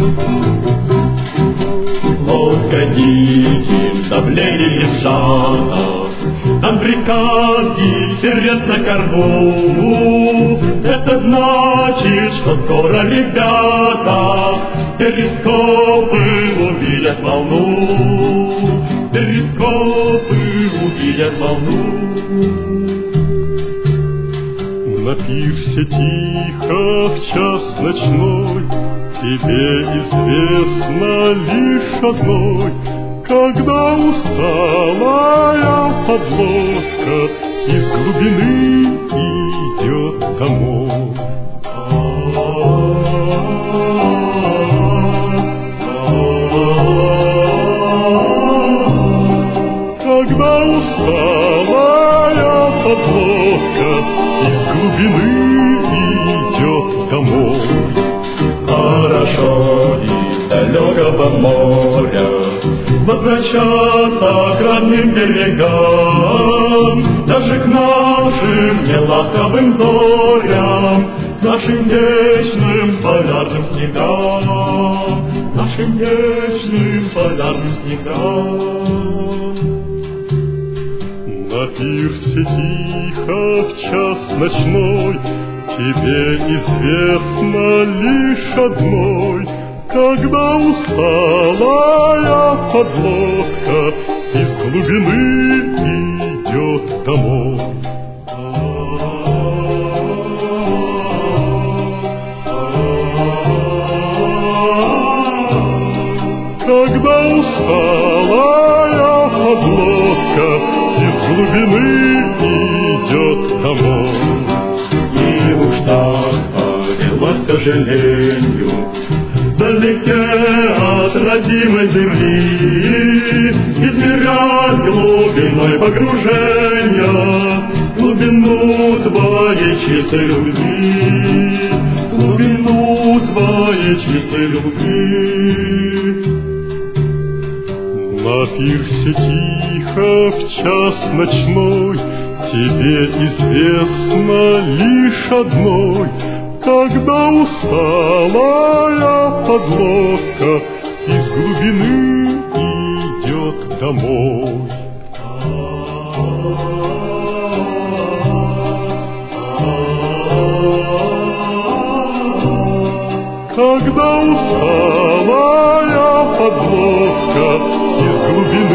Лошади давление жало, там приказ и сердец на корму. Это значит, что скоро ребята перископы увидят волну. Перископы увидят волну. На пирсе тихо в час ночной тебе известно лишь одной, когда усталая подлодка из глубины идет домой. Когда усталая подлодка из глубины идет домой. Хорошо из далекого моря возвращаться к родным берегам, даже к нашим неласковым зорям, к нашим вечным полярным снегам, нашим вечным полярным снегам. На пирсе тихо в час ночной тебе известно лишь одной, когда усталая подлодка из глубины идет домой. Когда усталая подлодка из глубины идет домой. И уж так повелось, к сожалению, вдалеке от родимой земли, измерять глубиной погружения глубину твоей чистой любви, глубину твоей чистой любви. На пирсе тихо в час ночной тебе известно лишь одной, когда усталая подлодка из глубины идет домой. Когда усталая подлодка из глубины